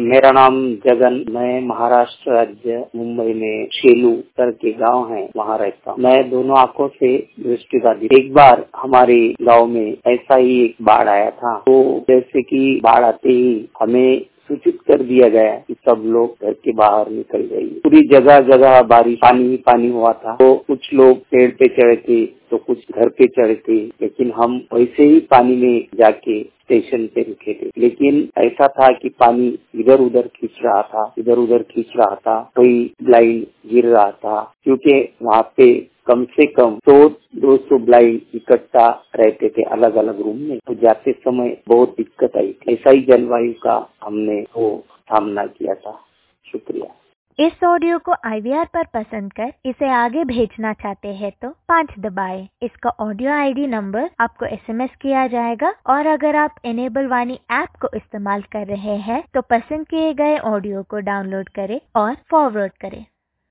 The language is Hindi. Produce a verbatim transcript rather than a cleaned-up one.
मेरा नाम जगन, मैं महाराष्ट्र राज्य मुंबई में शेलू करके गांव है, वहाँ रहता हूँ। मैं दोनों आंखों से दृष्टिबाधित। एक बार हमारे गांव में ऐसा ही एक बाढ़ आया था। तो जैसे कि बाढ़ आते ही हमें सूचित कर दिया गया कि सब लोग घर के बाहर निकल जाइए। पूरी जगह जगह बारिश, पानी ही पानी हुआ था। तो कुछ लोग पेड़ पे चढ़े थे तो कुछ घर पे चढ़े थे, लेकिन हम वैसे ही पानी में जाके स्टेशन पे रुके थे। लेकिन ऐसा था कि पानी इधर उधर खींच रहा था, इधर उधर खींच रहा था, कोई ब्लाइंड गिर रहा था, क्योंकि वहाँ पे कम से कम सौ दो सौ ब्लाइंड इकट्ठा रहते थे अलग अलग रूम में। तो जाते समय बहुत दिक्कत आई थी। ऐसा ही जलवायु का हमने वो सामना किया था। शुक्रिया। इस ऑडियो को आई वी आर पर पसंद कर इसे आगे भेजना चाहते हैं तो पाँच दबाएं। इसका ऑडियो आई डी नंबर आपको एस एम एस किया जाएगा और अगर आप इनेबल वाणी ऐप को इस्तेमाल कर रहे हैं तो पसंद किए गए ऑडियो को डाउनलोड करें और फॉरवर्ड करें।